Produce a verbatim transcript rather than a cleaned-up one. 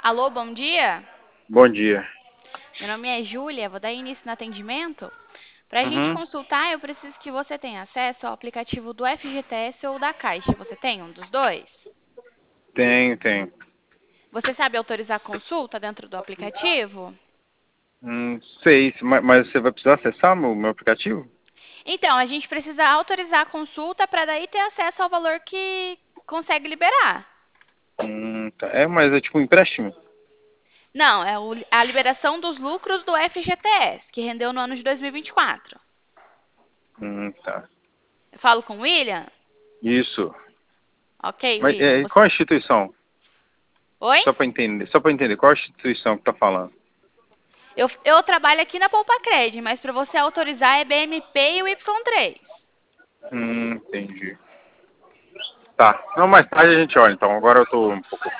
Alô, bom dia. Bom dia. Meu nome é Júlia, vou dar início no atendimento. Para a gente Uhum. consultar, eu preciso que você tenha acesso ao aplicativo do F G T S ou da Caixa. Você tem um dos dois? Tenho, tenho. Você sabe autorizar consulta dentro do aplicativo? Hum, sei, mas, mas você vai precisar acessar meu, meu aplicativo? Então, a gente precisa autorizar a consulta para daí ter acesso ao valor que consegue liberar. Hum, tá. É, mas é tipo um empréstimo? Não, é o- a liberação dos lucros do F G T S, que rendeu no ano de dois mil e vinte e quatro. Hum, tá. Eu falo com o William? Isso. Ok, Mas William. é, Você... qual a instituição? Oi? Só para entender, só para entender, qual a instituição que tá falando? Eu, eu trabalho aqui na Poupa-Cred, mas para você autorizar é B M P e o Y três. Hum, entendi. Tá. Não, mais tarde a gente olha, então. Agora eu tô um pouco